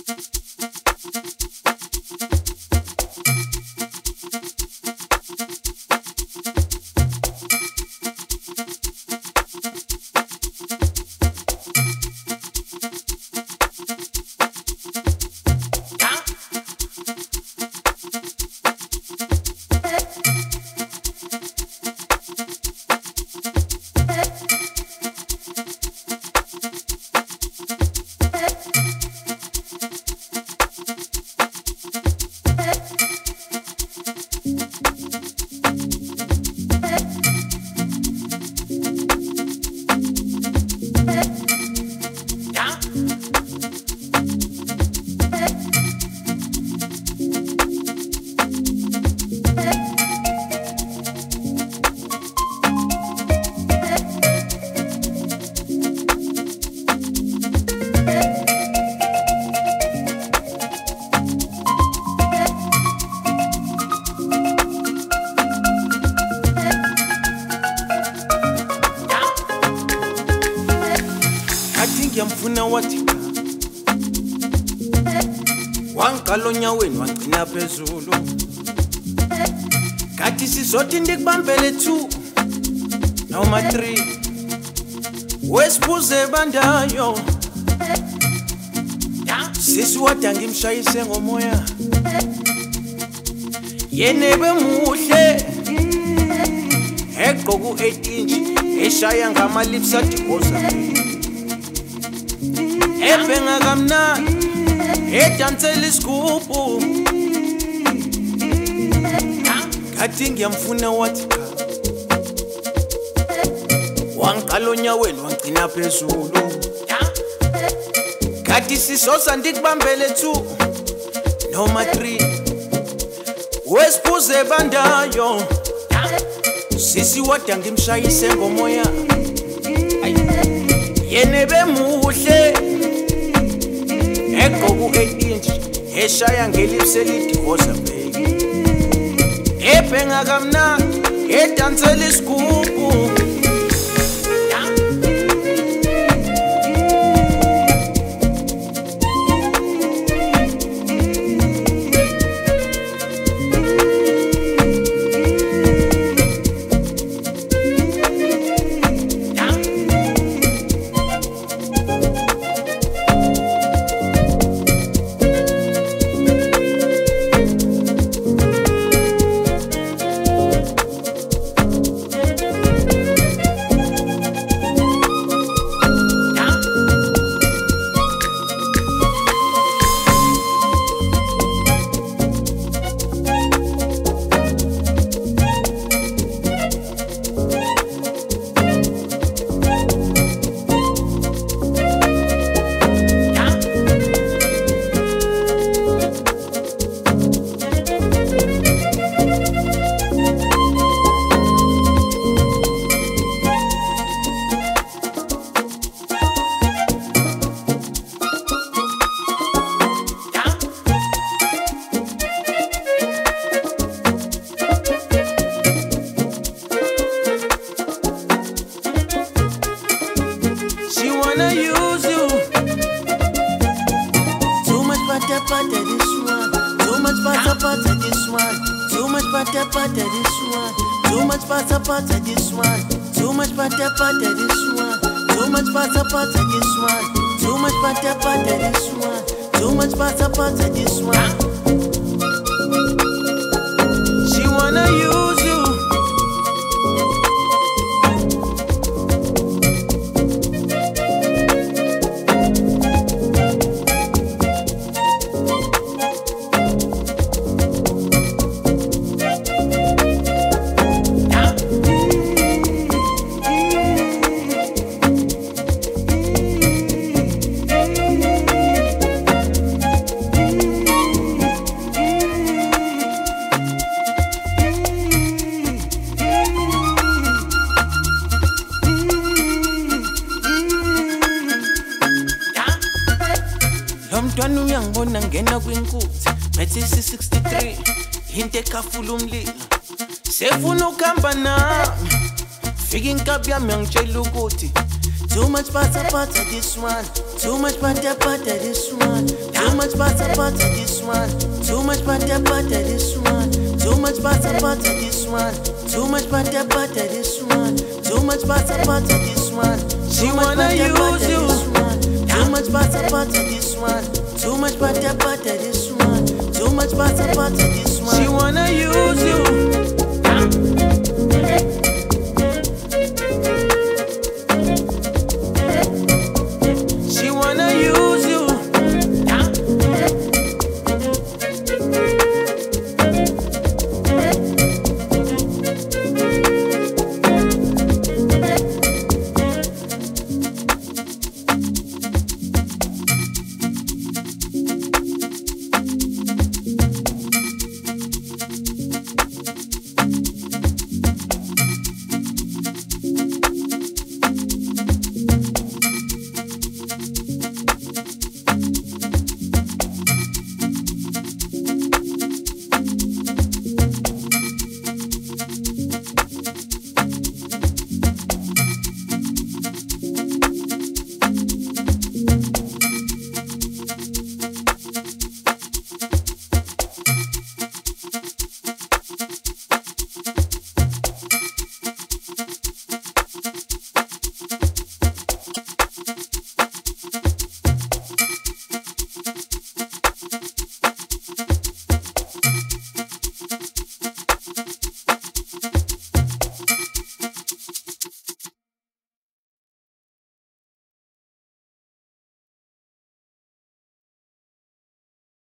Ngiyamfuna wathika wangqala onyaweni wagcina phezulu kathi sizothi ndikubambele 2 noma 3 wesibuze bandayo sisi wada ngimshayise ngomoya yenebe muhle egqoka u8 inch eshaya ngama lips adigoza Ebenga kamna edansela isigubhu kathi ngiyamfuna wathi wangqala onyaweni wagcina phezulu kathi sisosa ndikubambele 2 noma 3 wesibuze bandayo sisi wada ngimshayise ngomoya yenebe muhle egqoka u8 inch eshaya ngelips elidigoza baby ebhenga kamna edansela isigubhu Mntwana uyangibona ngena kwinkuzi Mercedes 63 into ekhafula umlilo sefuna ukuhamba nami fika inkabi yami yangitshela ukuthi too much pata this one too much pata this one too much butter this one. Too much butter this one. Too much butter this one. Too much butter this one. Too much butter this one. She wanna use you. Too much butter this one. Too much butter this one. Too much butter this one. She wanna use you.